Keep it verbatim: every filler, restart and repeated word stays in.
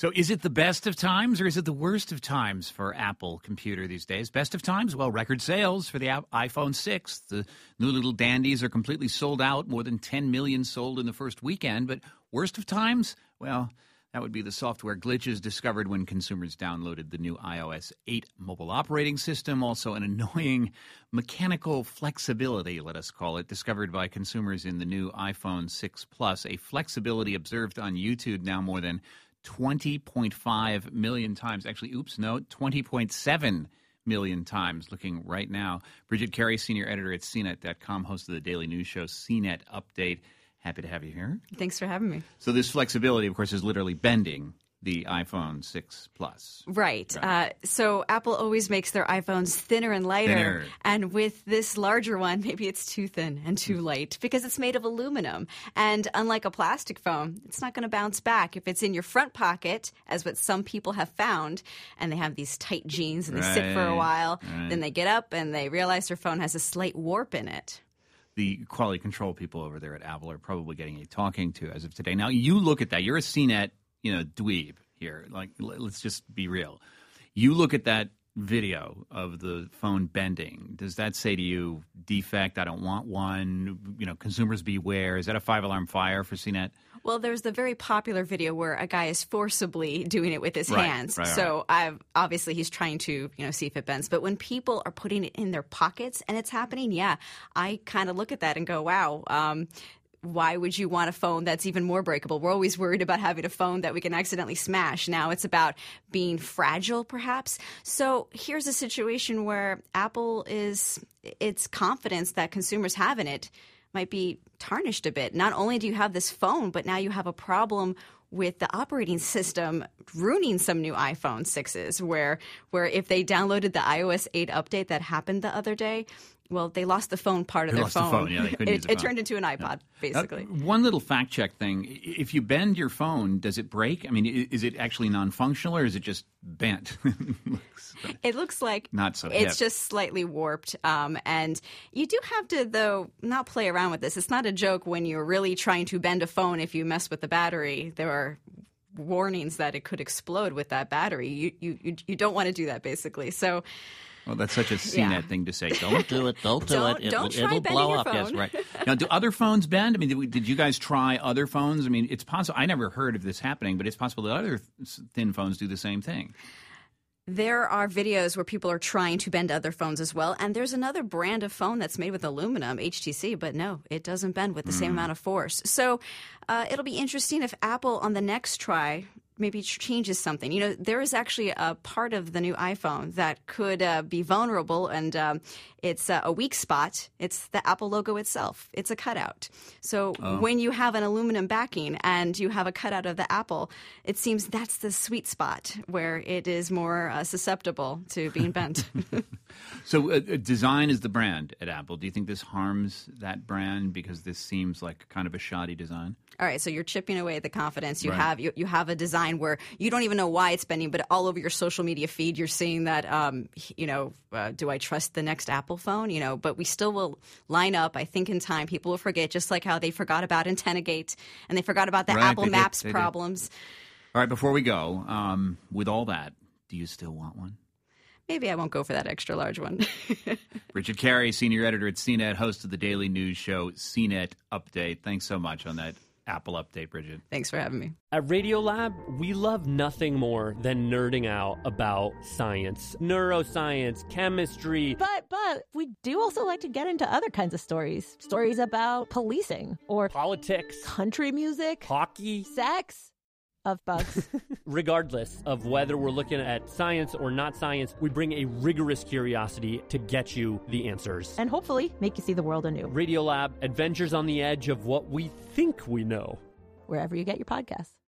So is it the best of times or is it the worst of times for Apple Computer these days? Best of times? Well, record sales for the iPhone six. The new little dandies are completely sold out, more than ten million sold in the first weekend. But worst of times? Well, that would be the software glitches discovered when consumers downloaded the new i O S eight mobile operating system. Also an annoying mechanical flexibility, let us call it, discovered by consumers in the new iPhone six Plus. A flexibility observed on YouTube now more than twenty point five million times. Actually, oops, no, twenty point seven million times looking right now. Bridget Carey, senior editor at C net dot com, host of the daily news show C net Update. Happy to have you here. Thanks for having me. So this flexibility, of course, is literally bending the iPhone six Plus. Right. right. Uh, so Apple always makes their iPhones thinner and lighter. Thinner. And with this larger one, maybe it's too thin and too light because it's made of aluminum. And unlike a plastic phone, it's not going to bounce back. If it's in your front pocket, as what some people have found, and they have these tight jeans and they right. sit for a while, right. then they get up and they realize their phone has a slight warp in it. The quality control people over there at Apple are probably getting a talking to as of today. Now, you look at that. You're a C net, you know, dweeb here. Like, let's just be real. You look at that video of the phone bending. Does that say to you, defect, I don't want one, you know, consumers beware? Is that a five-alarm fire for C net? Well, there's the very popular video where a guy is forcibly doing it with his right, hands. Right, so right. I've, obviously he's trying to, you know, see if it bends. But when people are putting it in their pockets and it's happening, yeah, I kind of look at that and go, wow, um, why would you want a phone that's even more breakable? We're always worried about having a phone that we can accidentally smash. Now it's about being fragile, perhaps. So here's a situation where Apple is, its confidence that consumers have in it might be tarnished a bit. Not only do you have this phone, but now you have a problem with the operating system ruining some new iPhone sixes where where if they downloaded the i O S eight update that happened the other day, well, they lost the phone part of they their lost phone. The phone. Yeah, they couldn't it, use the it phone. turned into an iPod, yeah. basically. Uh, one little fact check thing. If you bend your phone, does it break? I mean, is it actually non-functional or is it just bent? It looks like not so it's hip. just slightly warped. Um, and you do have to, though, not play around with this. It's not a joke when you're really trying to bend a phone. If you mess with the battery, there are warnings that it could explode with that battery. You you you, you don't want to do that, basically. So. Well, that's such a C net yeah. thing to say. Don't do it. Don't do don't, it. Don't it'll try it'll bending blow your up. phone. Yes, right. Now, do other phones bend? I mean, did, we, did you guys try other phones? I mean, it's possible. I never heard of this happening, but it's possible that other thin phones do the same thing. There are videos where people are trying to bend other phones as well. And there's another brand of phone that's made with aluminum, H T C, but no, it doesn't bend with the mm. same amount of force. So uh, it'll be interesting if Apple on the next try maybe changes something. You know, there is actually a part of the new iPhone that could uh, be vulnerable, and um, it's uh, a weak spot. It's the Apple logo itself. It's a cutout. So oh. when you have an aluminum backing and you have a cutout of the Apple, it seems that's the sweet spot where it is more uh, susceptible to being bent. So uh, design is the brand at Apple. Do you think this harms that brand because this seems like kind of a shoddy design? All right, so you're chipping away at the confidence you right. have. You, you have a design where you don't even know why it's bending, but all over your social media feed, you're seeing that, um, you know, uh, do I trust the next Apple phone? You know, but we still will line up. I think in time people will forget, just like how they forgot about AntennaGate and they forgot about the right, Apple Maps did, problems. Did. All right, before we go, um, with all that, do you still want one? Maybe I won't go for that extra large one. Richard Carey, senior editor at C net, host of the daily news show C net Update. Thanks so much on that Apple update, Bridget. Thanks for having me. At Radiolab, we love nothing more than nerding out about science, neuroscience, chemistry. But, but we do also like to get into other kinds of stories. Stories about policing or politics, country music, hockey, sex. Of bugs. Regardless of whether we're looking at science or not science, we bring a rigorous curiosity to get you the answers. And hopefully make you see the world anew. Radiolab, adventures on the edge of what we think we know. Wherever you get your podcasts.